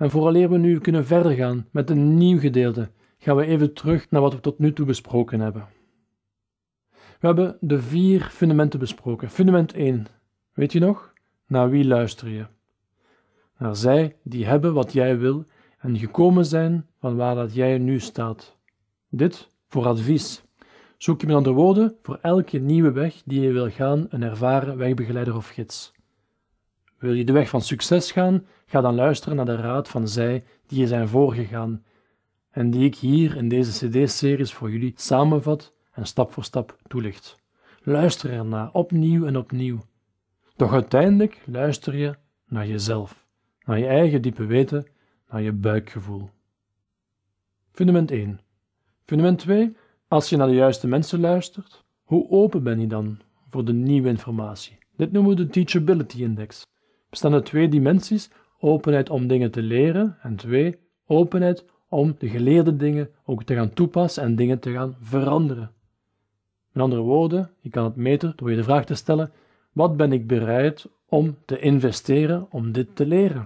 En vooraleer we nu kunnen verder gaan met een nieuw gedeelte, gaan we even terug naar wat we tot nu toe besproken hebben. We hebben de 4 fundamenten besproken. Fundament 1. Weet je nog? Naar wie luister je? Naar zij die hebben wat jij wil en gekomen zijn van waar dat jij nu staat. Dit voor advies. Zoek je met andere woorden voor elke nieuwe weg die je wil gaan een ervaren wegbegeleider of gids. Wil je de weg van succes gaan, ga dan luisteren naar de raad van zij die je zijn voorgegaan en die ik hier in deze cd-series voor jullie samenvat en stap voor stap toelicht. Luister ernaar opnieuw en opnieuw. Doch uiteindelijk luister je naar jezelf, naar je eigen diepe weten, naar je buikgevoel. Fundament 1. Fundament 2. Als je naar de juiste mensen luistert, hoe open ben je dan voor de nieuwe informatie? Dit noemen we de Teachability Index. Er bestaan uit 2 dimensies, openheid om dingen te leren en 2, openheid om de geleerde dingen ook te gaan toepassen en dingen te gaan veranderen. Met andere woorden, je kan het meten door je de vraag te stellen: wat ben ik bereid om te investeren om dit te leren?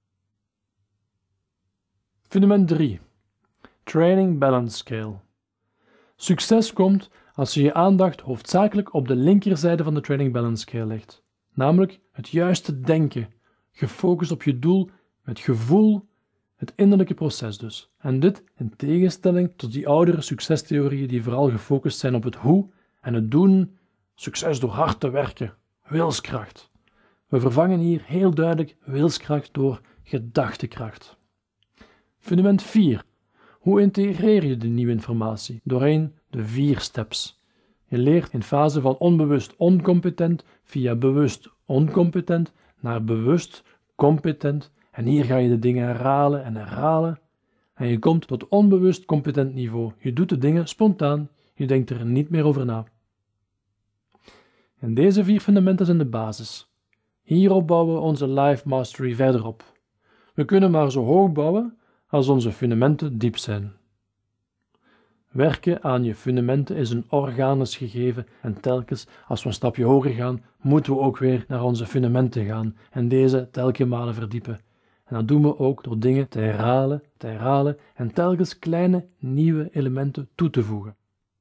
Fundament 3. Training Balance Scale. Succes komt als je je aandacht hoofdzakelijk op de linkerzijde van de Training Balance Scale legt, namelijk het juiste denken, gefocust op je doel, met gevoel, het innerlijke proces dus. En dit in tegenstelling tot die oudere succestheorieën die vooral gefocust zijn op het hoe en het doen, succes door hard te werken, wilskracht. We vervangen hier heel duidelijk wilskracht door gedachtekracht. Fundament 4. Hoe integreer je de nieuwe informatie? Doorheen de 4 steps. Je leert in fase van onbewust oncompetent via bewust oncompetent naar bewust competent. En hier ga je de dingen herhalen en herhalen. En je komt tot onbewust competent niveau. Je doet de dingen spontaan. Je denkt er niet meer over na. En deze 4 fundamenten zijn de basis. Hierop bouwen we onze life mastery verder op. We kunnen maar zo hoog bouwen als onze fundamenten diep zijn. Werken aan je fundamenten is een organisch gegeven en telkens als we een stapje hoger gaan, moeten we ook weer naar onze fundamenten gaan en deze telkens malen verdiepen. En dat doen we ook door dingen te herhalen en telkens kleine nieuwe elementen toe te voegen.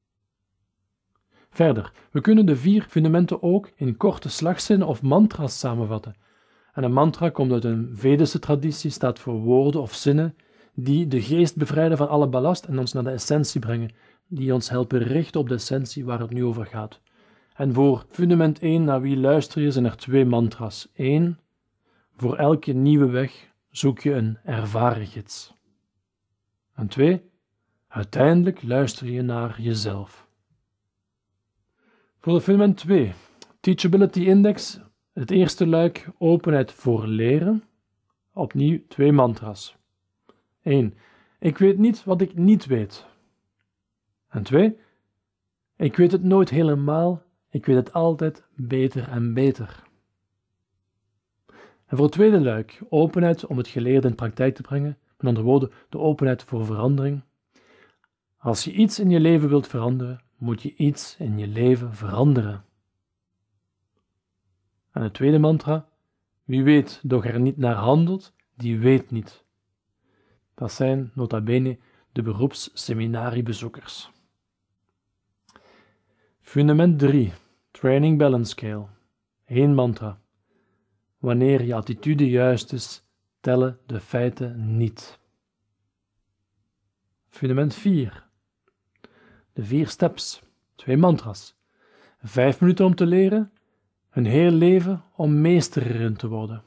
Verder, we kunnen de 4 fundamenten ook in korte slagzinnen of mantra's samenvatten. En een mantra komt uit een Vedische traditie, staat voor woorden of zinnen die de geest bevrijden van alle ballast en ons naar de essentie brengen, die ons helpen richten op de essentie waar het nu over gaat. En voor fundament 1, naar wie luister je, zijn er 2 mantra's. 1. Voor elke nieuwe weg zoek je een ervaren gids. En 2. Uiteindelijk luister je naar jezelf. Voor de fundament 2, Teachability Index, het eerste luik, openheid voor leren. Opnieuw 2 mantra's. 1. Ik weet niet wat ik niet weet. En 2. Ik weet het nooit helemaal, ik weet het altijd beter en beter. En voor het tweede luik, openheid om het geleerde in praktijk te brengen, met andere woorden, de openheid voor verandering. Als je iets in je leven wilt veranderen, moet je iets in je leven veranderen. En het tweede mantra, wie weet, doch er niet naar handelt, die weet niet. Dat zijn nota bene de beroepsseminariebezoekers. Fundament 3, Training Balance Scale. 1 mantra. Wanneer je attitude juist is, tellen de feiten niet. Fundament 4. De 4 steps, 2 mantra's. 5 minuten om te leren, een heel leven om meester erin te worden.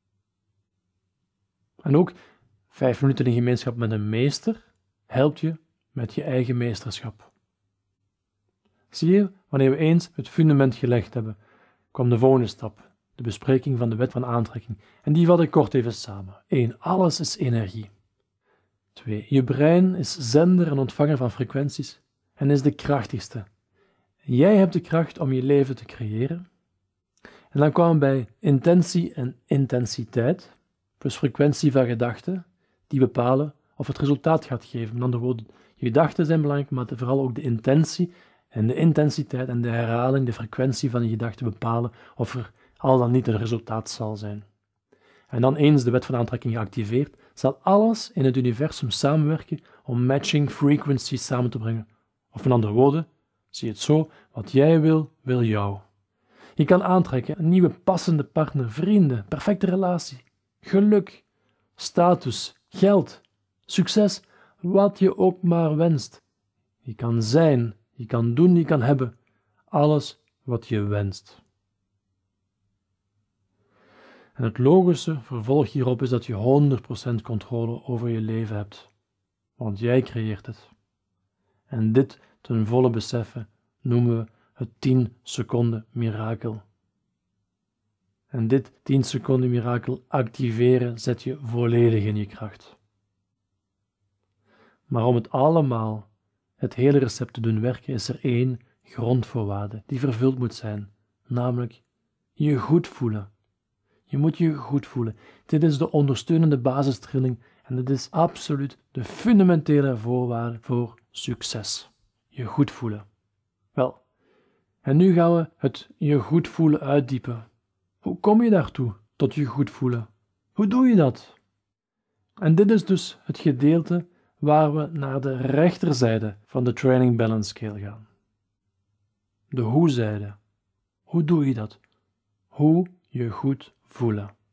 En ook 5 minuten in gemeenschap met een meester helpt je met je eigen meesterschap. Zie je, wanneer we eens het fundament gelegd hebben, kwam de volgende stap, de bespreking van de wet van aantrekking. En die vat ik kort even samen. 1. Alles is energie. 2. Je brein is zender en ontvanger van frequenties en is de krachtigste. Jij hebt de kracht om je leven te creëren. En dan kwamen we bij intentie en intensiteit, plus frequentie van gedachten, die bepalen of het resultaat gaat geven. Met andere woorden, je gedachten zijn belangrijk, maar vooral ook de intentie en de intensiteit en de herhaling, de frequentie van je gedachten bepalen of er al dan niet een resultaat zal zijn. En dan eens de wet van aantrekking geactiveerd, zal alles in het universum samenwerken om matching frequencies samen te brengen. Of in andere woorden, zie het zo, wat jij wil, wil jou. Je kan aantrekken een nieuwe passende partner, vrienden, perfecte relatie, geluk, status, geld, succes, wat je ook maar wenst. Je kan zijn, je kan doen, je kan hebben, alles wat je wenst. En het logische vervolg hierop is dat je 100% controle over je leven hebt, want jij creëert het. En dit ten volle beseffen noemen we het 10 seconden mirakel. En dit 10 seconden mirakel activeren zet je volledig in je kracht. Maar om het allemaal, het hele recept te doen werken, is er 1 grondvoorwaarde die vervuld moet zijn, namelijk je goed voelen. Je moet je goed voelen. Dit is de ondersteunende basistrilling en dit is absoluut de fundamentele voorwaarde voor succes. Je goed voelen. Wel, en nu gaan we het je goed voelen uitdiepen. Hoe kom je daartoe, tot je goed voelen? Hoe doe je dat? En dit is dus het gedeelte waar we naar de rechterzijde van de Training Balance Scale gaan. De hoe-zijde. Hoe doe je dat? Hoe je goed voelen.